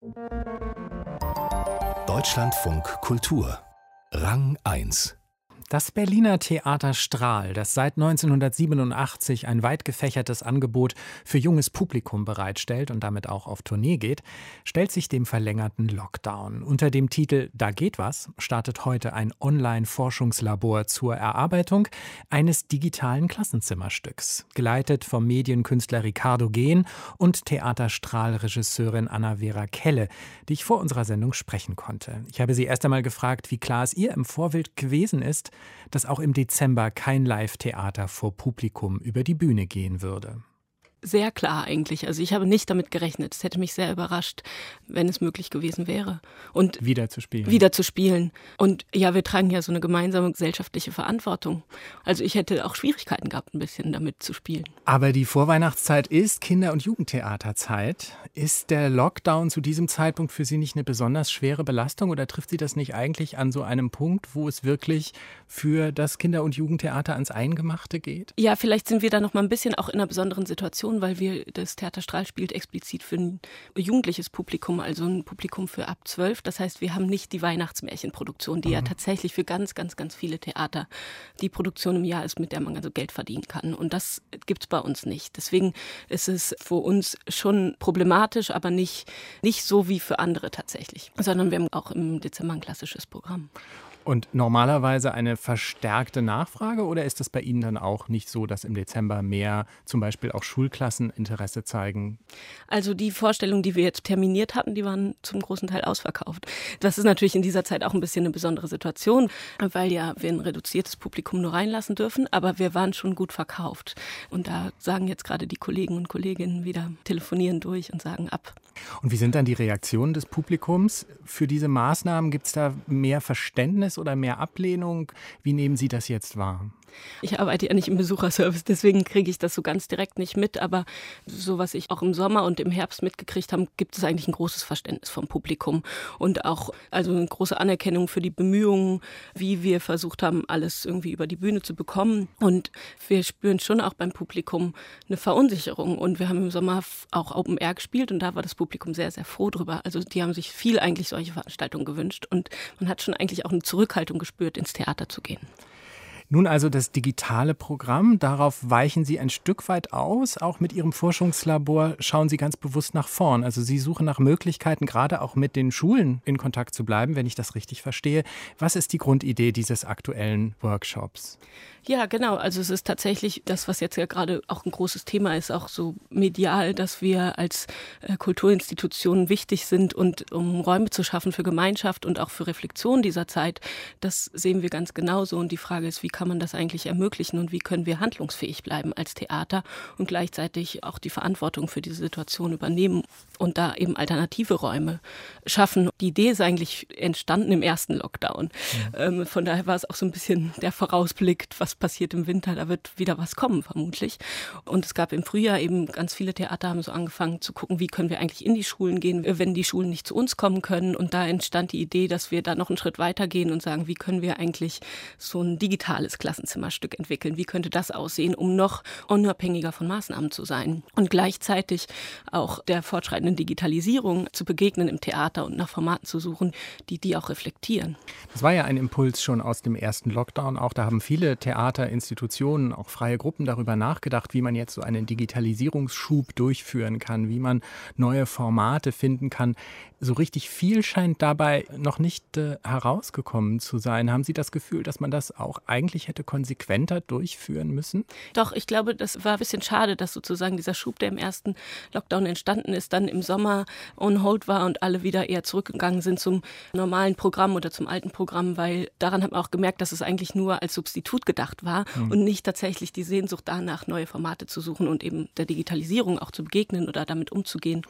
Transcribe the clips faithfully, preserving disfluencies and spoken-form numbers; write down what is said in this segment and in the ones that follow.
Deutschlandfunk Kultur Rang eins. Das Berliner Theater Strahl, das seit neunzehnhundertsiebenundachtzig ein weit gefächertes Angebot für junges Publikum bereitstellt und damit auch auf Tournee geht, stellt sich dem verlängerten Lockdown. Unter dem Titel »Da geht was« startet heute ein Online-Forschungslabor zur Erarbeitung eines digitalen Klassenzimmerstücks, geleitet vom Medienkünstler Ricardo Gehn und Theater Strahl-Regisseurin Anna-Vera Kelle, die ich vor unserer Sendung sprechen konnte. Ich habe sie erst einmal gefragt, wie klar es ihr im Vorfeld gewesen ist, dass auch im Dezember kein Live-Theater vor Publikum über die Bühne gehen würde. Sehr klar eigentlich. Also ich habe nicht damit gerechnet. Es hätte mich sehr überrascht, wenn es möglich gewesen wäre. Und wieder zu spielen. Wieder zu spielen. Und ja, wir tragen ja so eine gemeinsame gesellschaftliche Verantwortung. Also ich hätte auch Schwierigkeiten gehabt, ein bisschen damit zu spielen. Aber die Vorweihnachtszeit ist Kinder- und Jugendtheaterzeit. Ist der Lockdown zu diesem Zeitpunkt für Sie nicht eine besonders schwere Belastung oder trifft Sie das nicht eigentlich an so einem Punkt, wo es wirklich für das Kinder- und Jugendtheater ans Eingemachte geht? Ja, vielleicht sind wir da noch mal ein bisschen auch in einer besonderen Situation, weil wir das Theater Strahl spielt explizit für ein jugendliches Publikum, also ein Publikum für ab zwölf. Das heißt, wir haben nicht die Weihnachtsmärchenproduktion, die mhm. ja tatsächlich für ganz, ganz, ganz viele Theater die Produktion im Jahr ist, mit der man also Geld verdienen kann. Und das gibt es bei uns nicht. Deswegen ist es für uns schon problematisch, aber nicht, nicht so wie für andere tatsächlich, sondern wir haben auch im Dezember ein klassisches Programm. Und normalerweise eine verstärkte Nachfrage oder ist das bei Ihnen dann auch nicht so, dass im Dezember mehr zum Beispiel auch Schulklassen Interesse zeigen? Also die Vorstellungen, die wir jetzt terminiert hatten, die waren zum großen Teil ausverkauft. Das ist natürlich in dieser Zeit auch ein bisschen eine besondere Situation, weil ja wir ein reduziertes Publikum nur reinlassen dürfen, aber wir waren schon gut verkauft. Und da sagen jetzt gerade die Kollegen und Kolleginnen wieder, telefonieren durch und sagen ab. Und wie sind dann die Reaktionen des Publikums für diese Maßnahmen? Gibt es da mehr Verständnis oder mehr Ablehnung? Wie nehmen Sie das jetzt wahr? Ich arbeite ja nicht im Besucherservice, deswegen kriege ich das so ganz direkt nicht mit. Aber so, was ich auch im Sommer und im Herbst mitgekriegt habe, gibt es eigentlich ein großes Verständnis vom Publikum. Und auch also eine große Anerkennung für die Bemühungen, wie wir versucht haben, alles irgendwie über die Bühne zu bekommen. Und wir spüren schon auch beim Publikum eine Verunsicherung. Und wir haben im Sommer auch Open Air gespielt und da war das Publikum sehr, sehr froh drüber. Also die haben sich viel eigentlich solche Veranstaltungen gewünscht. Und man hat schon eigentlich auch eine Zurückhaltung gespürt, ins Theater zu gehen. Nun also das digitale Programm, darauf weichen Sie ein Stück weit aus. Auch mit Ihrem Forschungslabor schauen Sie ganz bewusst nach vorn. Also Sie suchen nach Möglichkeiten, gerade auch mit den Schulen in Kontakt zu bleiben, wenn ich das richtig verstehe. Was ist die Grundidee dieses aktuellen Workshops? Ja, genau. Also es ist tatsächlich das, was jetzt ja gerade auch ein großes Thema ist, auch so medial, dass wir als äh, Kulturinstitutionen wichtig sind und um Räume zu schaffen für Gemeinschaft und auch für Reflexion dieser Zeit. Das sehen wir ganz genauso. Und die Frage ist, wie kann man das eigentlich ermöglichen und wie können wir handlungsfähig bleiben als Theater und gleichzeitig auch die Verantwortung für diese Situation übernehmen und da eben alternative Räume schaffen. Die Idee ist eigentlich entstanden im ersten Lockdown. Ja. Ähm, von daher war es auch so ein bisschen der Vorausblick, was passiert im Winter, da wird wieder was kommen vermutlich. Und es gab im Frühjahr eben ganz viele Theater, haben so angefangen zu gucken, wie können wir eigentlich in die Schulen gehen, wenn die Schulen nicht zu uns kommen können. Und da entstand die Idee, dass wir da noch einen Schritt weiter gehen und sagen, wie können wir eigentlich so ein digitales Klassenzimmerstück entwickeln? Wie könnte das aussehen, um noch unabhängiger von Maßnahmen zu sein? Und gleichzeitig auch der fortschreitenden Digitalisierung zu begegnen im Theater und nach Formaten zu suchen, die die auch reflektieren. Das war ja ein Impuls schon aus dem ersten Lockdown. Auch da haben viele Theater Institutionen, auch freie Gruppen darüber nachgedacht, wie man jetzt so einen Digitalisierungsschub durchführen kann, wie man neue Formate finden kann. So richtig viel scheint dabei noch nicht äh, herausgekommen zu sein. Haben Sie das Gefühl, dass man das auch eigentlich hätte konsequenter durchführen müssen? Doch, ich glaube, das war ein bisschen schade, dass sozusagen dieser Schub, der im ersten Lockdown entstanden ist, dann im Sommer on hold war und alle wieder eher zurückgegangen sind zum normalen Programm oder zum alten Programm, weil daran hat man auch gemerkt, dass es eigentlich nur als Substitut gedacht war mhm. und nicht tatsächlich die Sehnsucht danach, neue Formate zu suchen und eben der Digitalisierung auch zu begegnen oder damit umzugehen.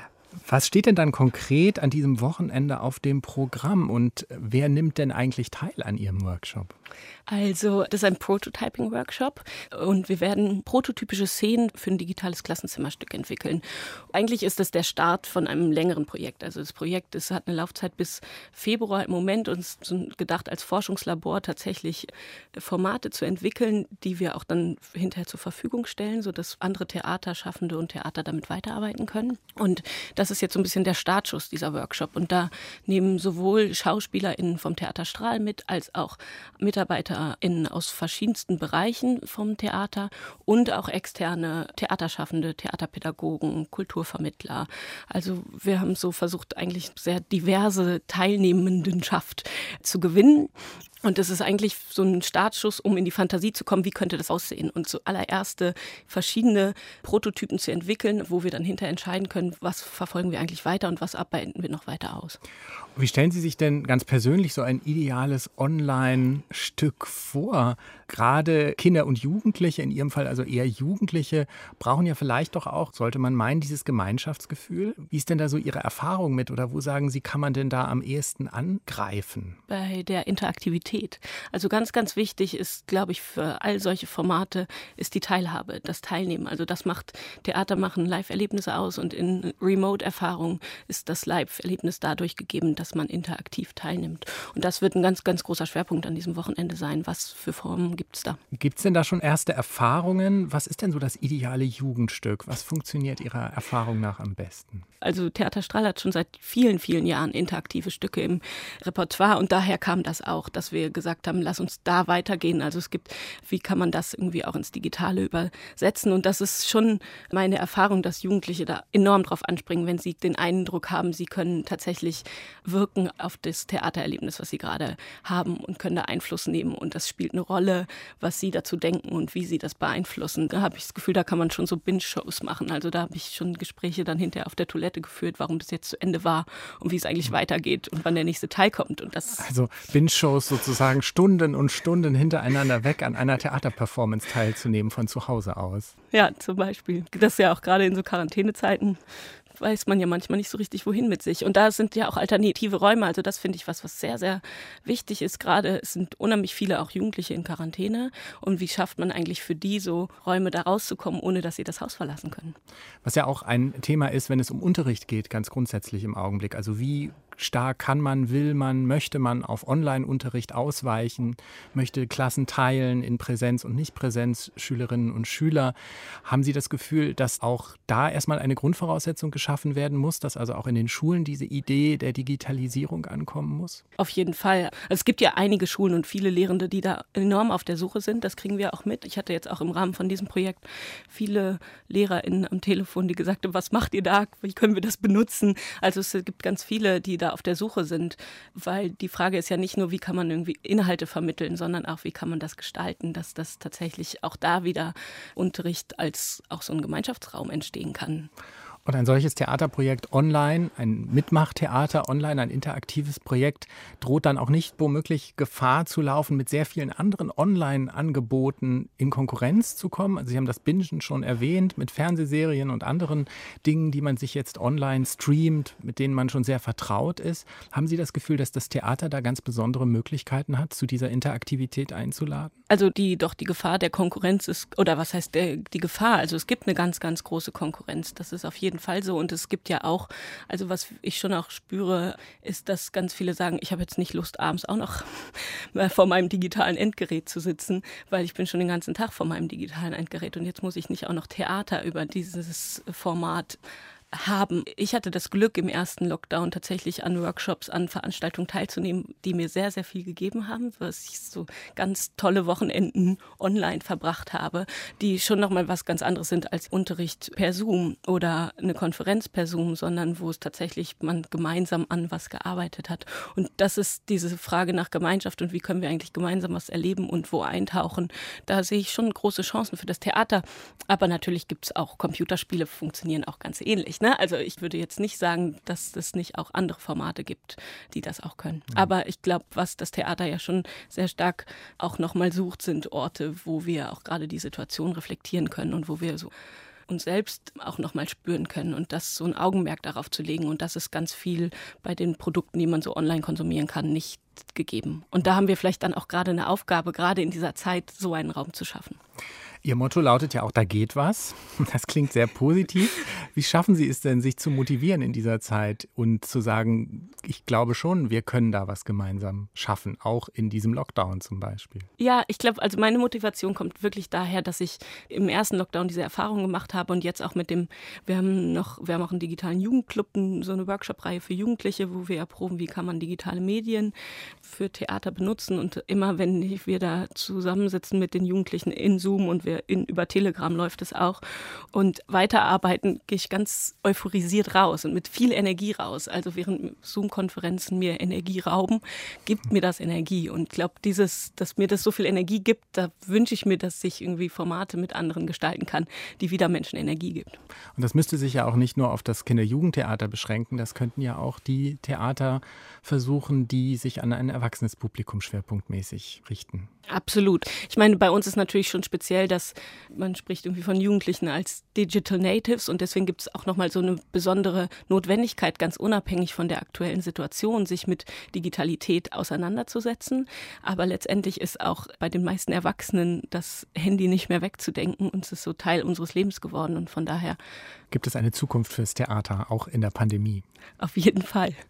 Was steht denn dann konkret an diesem Wochenende auf dem Programm und wer nimmt denn eigentlich teil an Ihrem Workshop? Also das ist ein Prototyping-Workshop und wir werden prototypische Szenen für ein digitales Klassenzimmerstück entwickeln. Eigentlich ist das der Start von einem längeren Projekt. Also das Projekt das hat eine Laufzeit bis Februar im Moment und ist gedacht als Forschungslabor tatsächlich Formate zu entwickeln, die wir auch dann hinterher zur Verfügung stellen, sodass andere Theaterschaffende und Theater damit weiterarbeiten können. Und das ist jetzt so ein bisschen der Startschuss dieser Workshop. Und da nehmen sowohl SchauspielerInnen vom Theater Strahl mit, als auch MitarbeiterInnen aus verschiedensten Bereichen vom Theater und auch externe Theaterschaffende, Theaterpädagogen, Kulturvermittler. Also wir haben so versucht, eigentlich sehr diverse Teilnehmendenschaft zu gewinnen. Und das ist eigentlich so ein Startschuss, um in die Fantasie zu kommen, wie könnte das aussehen? Und zuallererste verschiedene Prototypen zu entwickeln, wo wir dann hinterher entscheiden können, was verfolgen wir eigentlich weiter und was arbeiten wir noch weiter aus. Wie stellen Sie sich denn ganz persönlich so ein ideales Online-Stück vor? Gerade Kinder und Jugendliche, in Ihrem Fall also eher Jugendliche, brauchen ja vielleicht doch auch, sollte man meinen, dieses Gemeinschaftsgefühl. Wie ist denn da so Ihre Erfahrung mit oder wo sagen Sie, kann man denn da am ehesten angreifen? Bei der Interaktivität. Also ganz, ganz wichtig ist, glaube ich, für all solche Formate ist die Teilhabe, das Teilnehmen. Also das macht Theater machen Live-Erlebnisse aus und in Remote-Erfahrungen ist das Live-Erlebnis dadurch gegeben, dass man interaktiv teilnimmt. Und das wird ein ganz, ganz großer Schwerpunkt an diesem Wochenende sein. Was für Formen gibt es da? Gibt es denn da schon erste Erfahrungen? Was ist denn so das ideale Jugendstück? Was funktioniert Ihrer Erfahrung nach am besten? Also Theater Strahl hat schon seit vielen, vielen Jahren interaktive Stücke im Repertoire und daher kam das auch, dass wir gesagt haben, lass uns da weitergehen. Also es gibt, wie kann man das irgendwie auch ins Digitale übersetzen? Und das ist schon meine Erfahrung, dass Jugendliche da enorm drauf anspringen, wenn sie den Eindruck haben, sie können tatsächlich wirken auf das Theatererlebnis, was sie gerade haben und können da Einfluss nehmen. Und das spielt eine Rolle, was sie dazu denken und wie sie das beeinflussen. Da habe ich das Gefühl, da kann man schon so Binge-Shows machen. Also da habe ich schon Gespräche dann hinterher auf der Toilette geführt, warum das jetzt zu Ende war und wie es eigentlich weitergeht und wann der nächste Teil kommt. Und das also Binge-Shows sozusagen Stunden und Stunden hintereinander weg an einer Theaterperformance teilzunehmen von zu Hause aus. Ja, zum Beispiel. Das ist ja auch gerade in so Quarantänezeiten weiß man ja manchmal nicht so richtig, wohin mit sich. Und da sind ja auch alternative Räume. Also das finde ich was, was sehr, sehr wichtig ist. Gerade es sind unheimlich viele auch Jugendliche in Quarantäne. Und wie schafft man eigentlich für die so Räume da rauszukommen, ohne dass sie das Haus verlassen können? Was ja auch ein Thema ist, wenn es um Unterricht geht, ganz grundsätzlich im Augenblick. Also wie stark kann man, will man, möchte man auf Online-Unterricht ausweichen, möchte Klassen teilen in Präsenz und Nicht-Präsenz, Schülerinnen und Schüler. Haben Sie das Gefühl, dass auch da erstmal eine Grundvoraussetzung geschaffen werden muss, dass also auch in den Schulen diese Idee der Digitalisierung ankommen muss? Auf jeden Fall. Also es gibt ja einige Schulen und viele Lehrende, die da enorm auf der Suche sind. Das kriegen wir auch mit. Ich hatte jetzt auch im Rahmen von diesem Projekt viele LehrerInnen am Telefon, die gesagt haben, was macht ihr da? Wie können wir das benutzen? Also es gibt ganz viele, die da auf der Suche sind, weil die Frage ist ja nicht nur, wie kann man irgendwie Inhalte vermitteln, sondern auch, wie kann man das gestalten, dass das tatsächlich auch da wieder Unterricht als auch so ein Gemeinschaftsraum entstehen kann. Und ein solches Theaterprojekt online, ein Mitmachtheater online, ein interaktives Projekt, droht dann auch nicht womöglich Gefahr zu laufen, mit sehr vielen anderen Online-Angeboten in Konkurrenz zu kommen. Also Sie haben das Bingen schon erwähnt, mit Fernsehserien und anderen Dingen, die man sich jetzt online streamt, mit denen man schon sehr vertraut ist. Haben Sie das Gefühl, dass das Theater da ganz besondere Möglichkeiten hat, zu dieser Interaktivität einzuladen? Also die doch die Gefahr der Konkurrenz ist, oder was heißt der, die Gefahr? Also es gibt eine ganz, ganz große Konkurrenz. Das ist auf jeden Fall so. Und es gibt ja auch, also was ich schon auch spüre, ist, dass ganz viele sagen, ich habe jetzt nicht Lust, abends auch noch vor meinem digitalen Endgerät zu sitzen, weil ich bin schon den ganzen Tag vor meinem digitalen Endgerät und jetzt muss ich nicht auch noch Theater über dieses Format haben. Ich hatte das Glück, im ersten Lockdown tatsächlich an Workshops, an Veranstaltungen teilzunehmen, die mir sehr, sehr viel gegeben haben, was ich so ganz tolle Wochenenden online verbracht habe, die schon nochmal was ganz anderes sind als Unterricht per Zoom oder eine Konferenz per Zoom, sondern wo es tatsächlich man gemeinsam an was gearbeitet hat. Und das ist diese Frage nach Gemeinschaft und wie können wir eigentlich gemeinsam was erleben und wo eintauchen. Da sehe ich schon große Chancen für das Theater. Aber natürlich gibt es auch Computerspiele, funktionieren auch ganz ähnlich. Also ich würde jetzt nicht sagen, dass es nicht auch andere Formate gibt, die das auch können. Mhm. Aber ich glaube, was das Theater ja schon sehr stark auch nochmal sucht, sind Orte, wo wir auch gerade die Situation reflektieren können und wo wir so uns selbst auch nochmal spüren können und das so ein Augenmerk darauf zu legen. Und das ist ganz viel bei den Produkten, die man so online konsumieren kann, nicht gegeben. Und da haben wir vielleicht dann auch gerade eine Aufgabe, gerade in dieser Zeit so einen Raum zu schaffen. Ihr Motto lautet ja auch, da geht was. Das klingt sehr positiv. Wie schaffen Sie es denn, sich zu motivieren in dieser Zeit und zu sagen, ich glaube schon, wir können da was gemeinsam schaffen, auch in diesem Lockdown zum Beispiel? Ja, ich glaube, also meine Motivation kommt wirklich daher, dass ich im ersten Lockdown diese Erfahrung gemacht habe und jetzt auch mit dem, wir haben noch, wir haben auch einen digitalen Jugendclub, so eine Workshop-Reihe für Jugendliche, wo wir erproben, wie kann man digitale Medien für Theater benutzen, und immer wenn wir da zusammensitzen mit den Jugendlichen in Zoom und wir in, über Telegram läuft es auch und weiterarbeiten, gehe ich ganz euphorisiert raus und mit viel Energie raus. Also während Zoom-Konferenzen mir Energie rauben, gibt mir das Energie, und ich glaube, dieses, dass mir das so viel Energie gibt, da wünsche ich mir, dass ich irgendwie Formate mit anderen gestalten kann, die wieder Menschen Energie gibt. Und das müsste sich ja auch nicht nur auf das Kinder-Jugendtheater beschränken, das könnten ja auch die Theater versuchen, die sich an ein erwachsenes Publikum schwerpunktmäßig richten. Absolut. Ich meine, bei uns ist natürlich schon speziell, dass man spricht irgendwie von Jugendlichen als Digital Natives, und deswegen gibt es auch nochmal so eine besondere Notwendigkeit, ganz unabhängig von der aktuellen Situation, sich mit Digitalität auseinanderzusetzen. Aber letztendlich ist auch bei den meisten Erwachsenen das Handy nicht mehr wegzudenken, und es ist so Teil unseres Lebens geworden, und von daher gibt es eine Zukunft fürs Theater, auch in der Pandemie? Auf jeden Fall.